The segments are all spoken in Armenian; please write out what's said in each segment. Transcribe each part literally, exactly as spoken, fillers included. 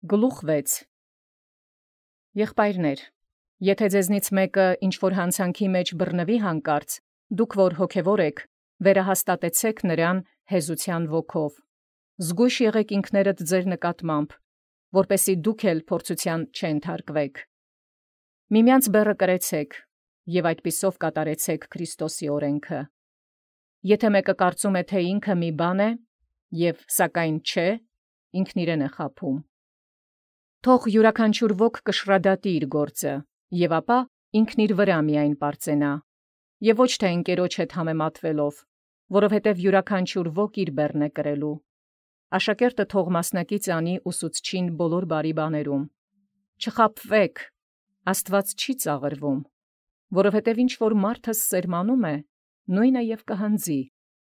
Գլուխ վեց Եղբայրներ, եթե ձեզնից մեկը ինչ որ հանցանքի մեջ բռնվի հանկարծ, դուք որ հոգևոր եք, վերահաստատեցեք նրան հեզության ոգով։ Զգույշ եղեք ինքներդ ձեր նկատմամբ, որպեսզի դուք էլ փորձության չենթարկվեք։ Միմյանց բեռը կրեցեք եւ այդպիսով կատարեցեք Քրիստոսի օրենքը։ Եթե մեկը կարծում է, թե ինքը մի բան է, եւ սակայն չէ, ինքն իրեն է խաբում։ Թող յուրաքանչյուր ոք կշռադատի իր գործը, եւ ապա ինքն իր վրա միայն պարծենա, եւ ոչ թե ընկերոջ հետ համեմատվելով, որովհետեւ յուրաքանչյուր ոք իր բեռն է կրելու։ Աշակերտը թող մասնակից անի ուսուցչին բոլոր բարի բաներում։ Չխաբվեք, Աստված չի ծաղրվում, որովհետեւ ինչ որ մարդը սերմանում է, նույնը եւ կհնձի։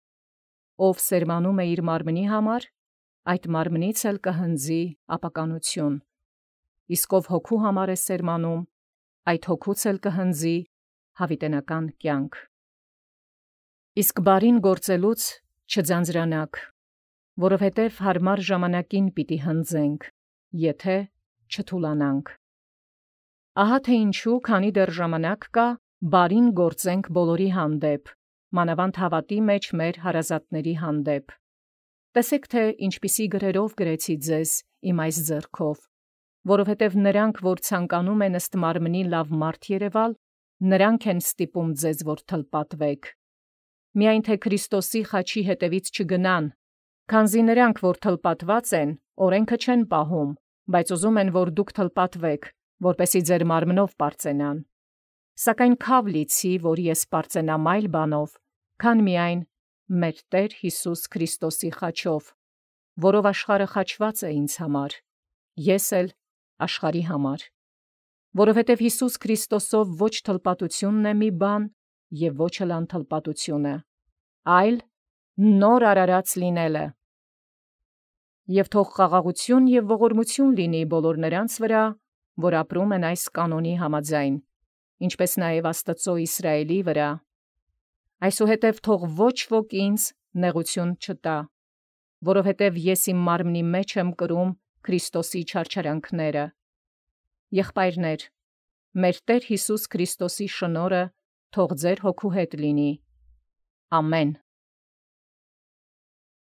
Ով սերմանում է իր մարմնի համար, այդ մարմնից էլ կհնձի ապականություն։ Իսկ ով հոգու համար է սերմանում, այդ հոգուց էլ կհնձի հավիտենական կյանք։ Իսկ բարին գործելուց չձանձրանաք, որովհետև հարմար ժամանակին պիտի հնձենք, եթե չթուլանանք։ Ահա թե ինչու, քանի դեռ ժամանակ կա, բարին գործենք բոլորի հանդեպ, մանավանդ հավատի մեջ մեր հարազատների հանդեպ։ Տեսեք, թե ինչպիսի գրերով գրեցի ձեզ իմ այս ձեռքով, որովհետև նրանք, որ ցանկանում են ըստ մարմնի լավ մարդ երևալ, նրանք են ստիպում ձեզ, որ թլպատվեք։ Միայն թե Քրիստոսի խաչի հետևից չգնան, քանզի նրանք, որ թլպատված են, օրենքը չեն պահում, բայց ուզում են, որ դուք թլպատվեք, որպեսզի ձեր մարմնով պարծենան։ Սակայն քավ լիցի, որ ես պարծենամ այլ բանով, քան միայն մեր Տեր Հիսուս Քրիստոսի խաչով, որով աշխարհը խաչված է ինձ համար, ես էլ աշխարհի համար, որովհետև Հիսուս Քրիստոսով ոչ թլպատությունն է մի բան և ոչ էլ անթլպատությունը, այլ նոր արարած լինելը։ Եվ թող խաղաղություն և ողորմություն լինի բոլոր նրանց վրա, որ ապրում են այս կանոնի համաձայն, ինչպես նաև Աստծո Իսրայելի վրա։ Այսուհետև թող ոչ ոք ինձ նեղություն չտա, որովհետև ես իմ մարմնի մեջ եմ կրում Քրիստոսի չարչարանքները։ Եղբայրներ, մեր Տեր Հիսուս Քրիստոսի շնորհը թող ձեր հոգու հետ լինի։ Ամեն։